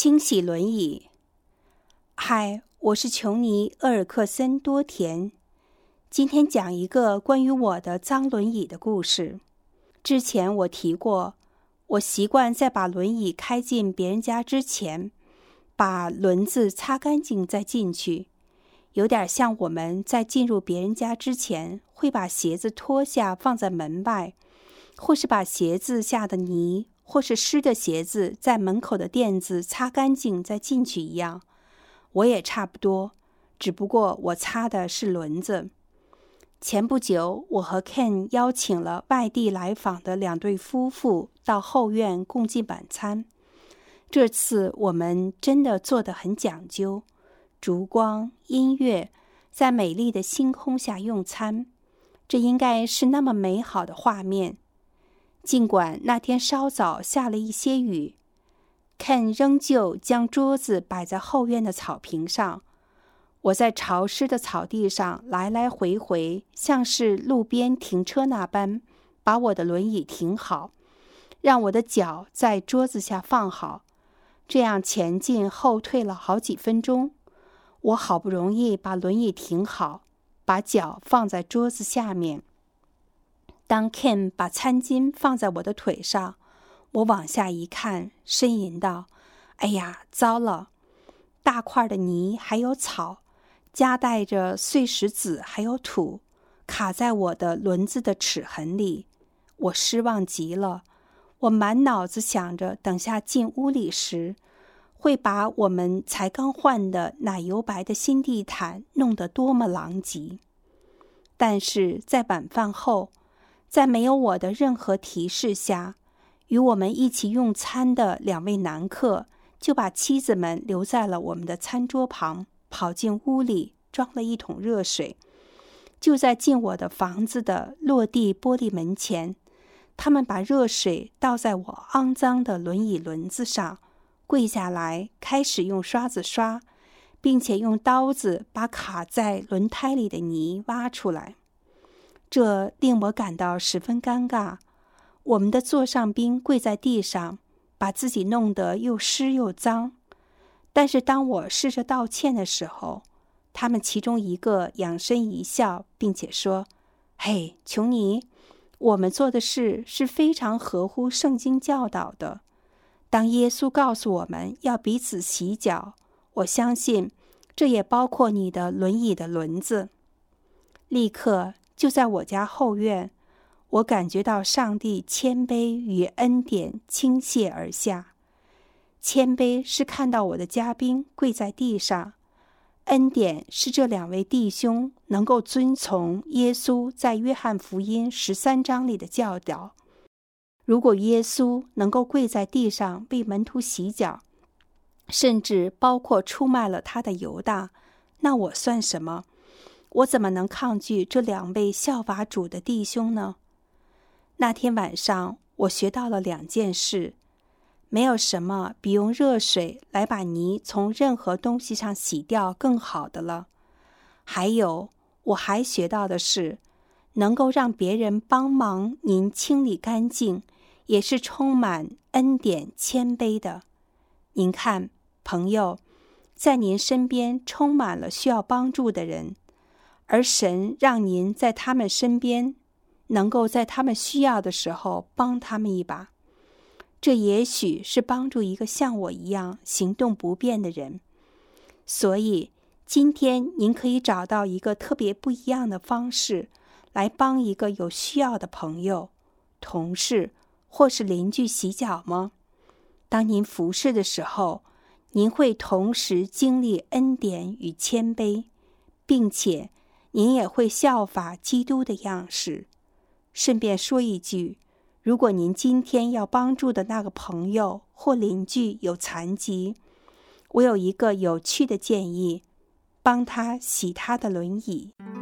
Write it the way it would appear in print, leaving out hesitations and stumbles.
清洗轮椅。嗨，我是琼尼·厄尔克森多田，今天讲一个关于我的脏轮椅的故事。之前我提过，我习惯在把轮椅开进别人家之前，把轮子擦干净再进去，有点像我们在进入别人家之前会把鞋子脱下放在门外，或是把鞋子下的泥或是湿的鞋子在门口的垫子擦干净再进去一样。我也差不多，只不过我擦的是轮子。前不久，我和 Ken 邀请了外地来访的2对夫妇到后院共进晚餐。这次我们真的做得很讲究，烛光、音乐，在美丽的星空下用餐，这应该是那么美好的画面。尽管那天稍早下了一些雨， Ken 仍旧将桌子摆在后院的草坪上。我在潮湿的草地上来来回回，像是路边停车那般，把我的轮椅停好，让我的脚在桌子下放好。这样前进后退了好几分钟，我好不容易把轮椅停好，把脚放在桌子下面。当 Ken 把餐巾放在我的腿上，我往下一看，呻吟道：“哎呀，糟了！大块的泥还有草，夹带着碎石子还有土，卡在我的轮子的齿痕里。我失望极了。我满脑子想着，等下进屋里时，会把我们才刚换的奶油白的新地毯弄得多么狼藉。但是在晚饭后，在没有我的任何提示下，与我们一起用餐的2位男客就把妻子们留在了我们的餐桌旁，跑进屋里装了一桶热水。就在进我的房子的落地玻璃门前，他们把热水倒在我肮脏的轮椅轮子上，跪下来开始用刷子刷，并且用刀子把卡在轮胎里的泥挖出来。这令我感到十分尴尬。我们的座上宾跪在地上，把自己弄得又湿又脏。但是当我试着道歉的时候，他们其中一个仰身一笑，并且说：“嘿，琼尼，我们做的事是非常合乎圣经教导的。当耶稣告诉我们要彼此洗脚，我相信这也包括你的轮椅的轮子。”立刻就在我家后院，我感觉到上帝谦卑与恩典倾泻而下。谦卑是看到我的嘉宾跪在地上，恩典是这2位弟兄能够遵从耶稣在约翰福音13章里的教导。如果耶稣能够跪在地上为门徒洗脚，甚至包括出卖了他的犹大，那我算什么？我怎么能抗拒这2位效法主的弟兄呢？那天晚上，我学到了2件事。没有什么比用热水来把泥从任何东西上洗掉更好的了。还有，我还学到的是，能够让别人帮忙您清理干净，也是充满恩典谦卑的。您看，朋友，在您身边充满了需要帮助的人，而神让您在他们身边，能够在他们需要的时候帮他们一把。这也许是帮助一个像我一样行动不便的人。所以今天您可以找到一个特别不一样的方式来帮一个有需要的朋友、同事或是邻居洗脚吗？当您服侍的时候，您会同时经历恩典与谦卑，并且您也会效法基督的样式。顺便说一句，如果您今天要帮助的那个朋友或邻居有残疾，我有一个有趣的建议，帮他洗他的轮椅。